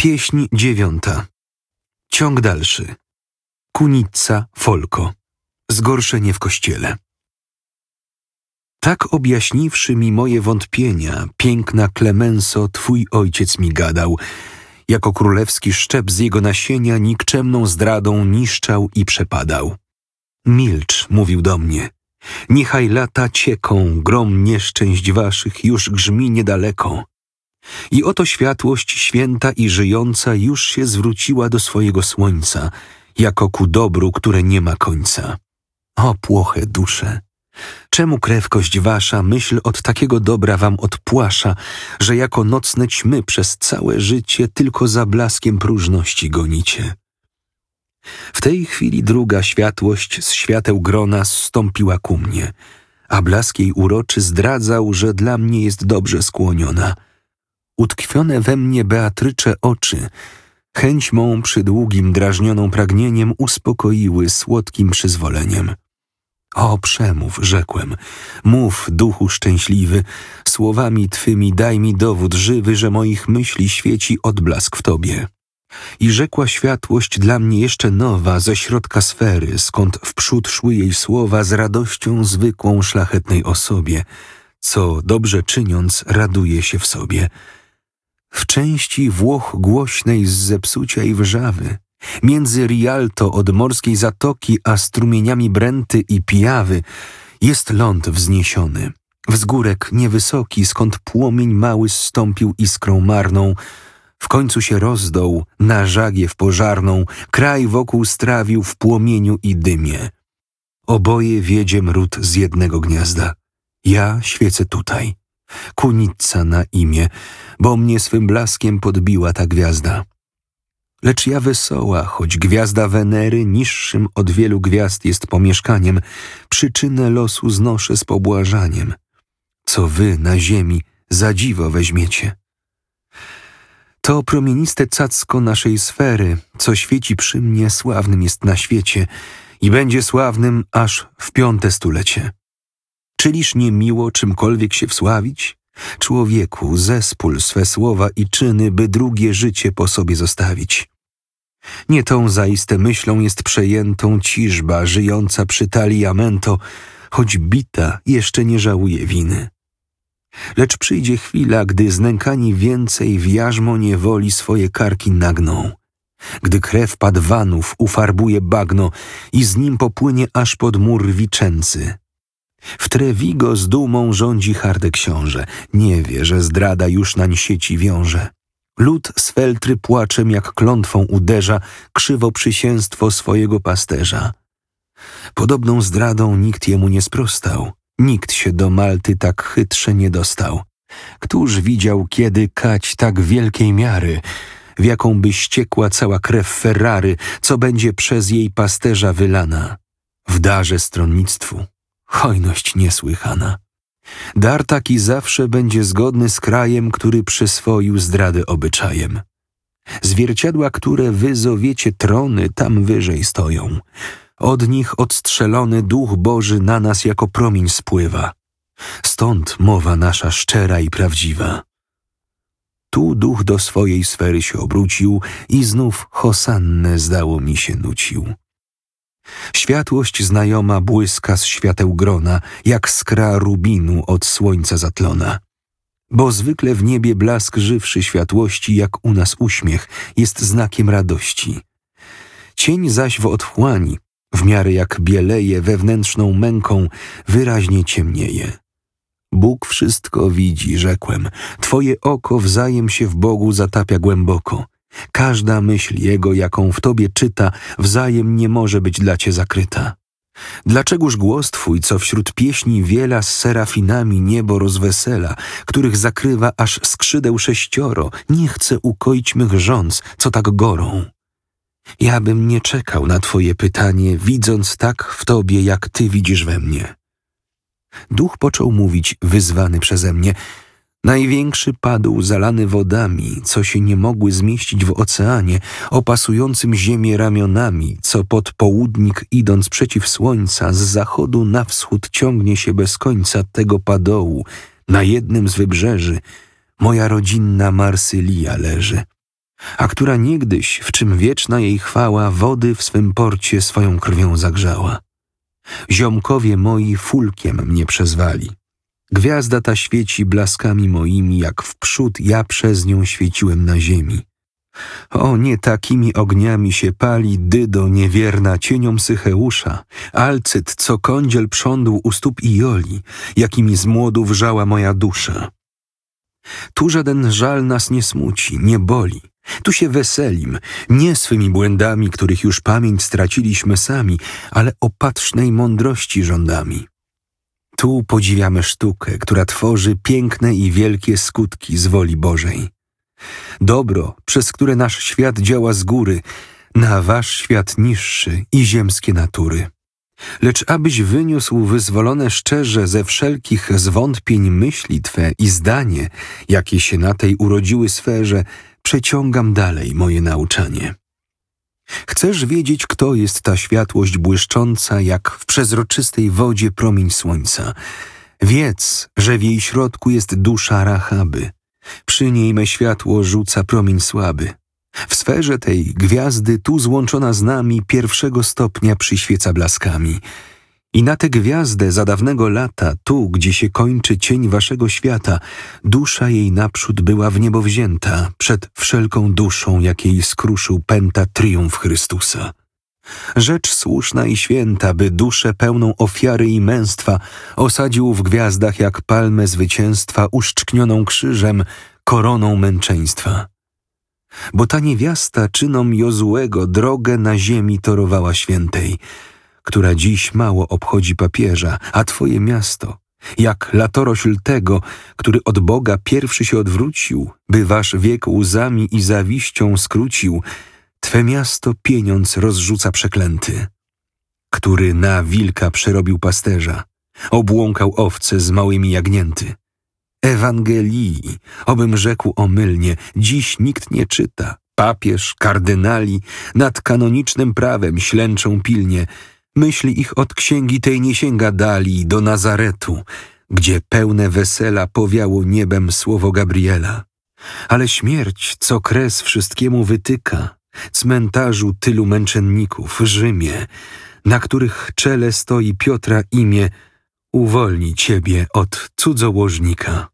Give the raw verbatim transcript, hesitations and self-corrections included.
Pieśń dziewiąta. Ciąg dalszy. Kunica Folko. Zgorszenie w kościele. Tak objaśniwszy mi moje wątpienia, piękna Klemenso, twój ojciec mi gadał, jako królewski szczep z jego nasienia nikczemną zdradą niszczał i przepadał. Milcz, mówił do mnie, niechaj lata cieką, grom nieszczęść waszych już grzmi niedaleko. I oto światłość święta i żyjąca już się zwróciła do swojego słońca, jako ku dobru, które nie ma końca. O płoche dusze! Czemu krewkość wasza myśl od takiego dobra wam odpłasza, że jako nocne ćmy przez całe życie tylko za blaskiem próżności gonicie? W tej chwili druga światłość z świateł grona zstąpiła ku mnie, a blask jej uroczy zdradzał, że dla mnie jest dobrze skłoniona. Utkwione we mnie Beatrycze oczy, chęć mą przydługim drażnioną pragnieniem uspokoiły słodkim przyzwoleniem. O, przemów, rzekłem, mów, duchu szczęśliwy, słowami twymi daj mi dowód żywy, że moich myśli świeci odblask w tobie. I rzekła światłość dla mnie jeszcze nowa ze środka sfery, skąd wprzód szły jej słowa z radością zwykłą szlachetnej osobie, co, dobrze czyniąc, raduje się w sobie. W części Włoch głośnej z zepsucia i wrzawy, między Rialto od morskiej zatoki a strumieniami Brenty i Pijawy jest ląd wzniesiony, wzgórek niewysoki, skąd płomień mały zstąpił iskrą marną, w końcu się rozdął na żagiew pożarną, kraj wokół strawił w płomieniu i dymie. Oboje wiedzie mród z jednego gniazda. Ja świecę tutaj, Kunica na imię, bo mnie swym blaskiem podbiła ta gwiazda. Lecz ja wesoła, choć gwiazda Wenery niższym od wielu gwiazd jest pomieszkaniem, przyczynę losu znoszę z pobłażaniem, co wy na ziemi za dziwo weźmiecie. To promieniste cacko naszej sfery, co świeci przy mnie, sławnym jest na świecie i będzie sławnym aż w piąte stulecie. Czyliż nie miło czymkolwiek się wsławić? Człowieku, zespól swe słowa i czyny, by drugie życie po sobie zostawić. Nie tą zaiste myślą jest przejętą ciżba, żyjąca przy taliamento, choć bita jeszcze nie żałuje winy. Lecz przyjdzie chwila, gdy znękani więcej w jarzmo niewoli swoje karki nagną, gdy krew padwanów ufarbuje bagno i z nim popłynie aż pod mur Wiczęcy. W Trevigo z dumą rządzi hardy książę, nie wie, że zdrada już nań sieci wiąże. Lud z feltry płaczem jak klątwą uderza krzywo przysięstwo swojego pasterza. Podobną zdradą nikt jemu nie sprostał, nikt się do Malty tak chytrze nie dostał. Któż widział kiedy kać tak wielkiej miary, w jaką by ściekła cała krew Ferrary, co będzie przez jej pasterza wylana? W darze stronnictwu hojność niesłychana. Dar taki zawsze będzie zgodny z krajem, który przyswoił zdrady obyczajem. Zwierciadła, które wy zowiecie trony, tam wyżej stoją. Od nich odstrzelony Duch Boży na nas jako promień spływa. Stąd mowa nasza szczera i prawdziwa. Tu duch do swojej sfery się obrócił i znów hosannę zdało mi się nucił. Światłość znajoma błyska z świateł grona, jak skra rubinu od słońca zatlona. Bo zwykle w niebie blask żywszy światłości, jak u nas uśmiech, jest znakiem radości. Cień zaś w otchłani, w miarę jak bieleje wewnętrzną męką, wyraźnie ciemnieje. Bóg wszystko widzi, rzekłem, twoje oko wzajem się w Bogu zatapia głęboko. Każda myśl Jego, jaką w tobie czyta, wzajem nie może być dla cię zakryta. Dlaczegoż głos twój, co wśród pieśni wiela z serafinami niebo rozwesela, których zakrywa aż skrzydeł sześcioro, nie chce ukoić mych żądz, co tak gorą? Ja bym nie czekał na twoje pytanie, widząc tak w tobie, jak ty widzisz we mnie. Duch począł mówić, wyzwany przeze mnie. Największy padł zalany wodami, co się nie mogły zmieścić w oceanie, opasującym ziemię ramionami, co pod południk idąc przeciw słońca, z zachodu na wschód ciągnie się bez końca tego padołu. Na jednym z wybrzeży moja rodzinna Marsylia leży. a która niegdyś, w czym wieczna jej chwała, wody w swym porcie swoją krwią zagrzała. Ziomkowie moi fulkiem mnie przezwali. Gwiazda ta świeci blaskami moimi, jak wprzód ja przez nią świeciłem na ziemi. O, nie takimi ogniami się pali Dydo niewierna cieniom Sycheusza, Alcyt, co kądziel prządł u stóp Ioli, jakimi z młodu wrzała moja dusza. Tu żaden żal nas nie smuci, nie boli. Tu się weselim, nie swymi błędami, których już pamięć straciliśmy sami, ale opatrznej mądrości żądami. Tu podziwiamy sztukę, która tworzy piękne i wielkie skutki z woli Bożej. Dobro, przez które nasz świat działa z góry, na wasz świat niższy i ziemskie natury. Lecz abyś wyniósł wyzwolone szczerze ze wszelkich zwątpień myśli twe i zdanie, jakie się na tej urodziły sferze, przeciągam dalej moje nauczanie. Chcesz wiedzieć, kto jest ta światłość błyszcząca, jak w przezroczystej wodzie promień słońca. Wiedz, że w jej środku jest dusza Rachaby. Przy niej me światło rzuca promień słaby. W sferze tej gwiazdy tu złączona z nami pierwszego stopnia przyświeca blaskami. I na tę gwiazdę za dawnego lata, tu, gdzie się kończy cień waszego świata, dusza jej naprzód była w niebo wzięta, przed wszelką duszą, jakiej skruszył pęta triumf Chrystusa. Rzecz słuszna i święta, by duszę pełną ofiary i męstwa osadził w gwiazdach jak palmę zwycięstwa uszczknioną krzyżem, koroną męczeństwa. Bo ta niewiasta czynom Jozułego drogę na ziemi torowała świętej, która dziś mało obchodzi papieża, a twoje miasto, jak latorośl tego, który od Boga pierwszy się odwrócił, by wasz wiek łzami i zawiścią skrócił, twe miasto pieniądz rozrzuca przeklęty, który na wilka przerobił pasterza, obłąkał owce z małymi jagnięty. Ewangelii, obym rzekł omylnie, dziś nikt nie czyta. Papież, kardynali nad kanonicznym prawem ślęczą pilnie. Myśli ich od księgi tej nie sięga dali do Nazaretu, gdzie pełne wesela powiało niebem słowo Gabriela. Ale śmierć, co kres wszystkiemu wytyka, cmentarzu tylu męczenników, Rzymie, na których czele stoi Piotra imię, uwolni ciebie od cudzołożnika.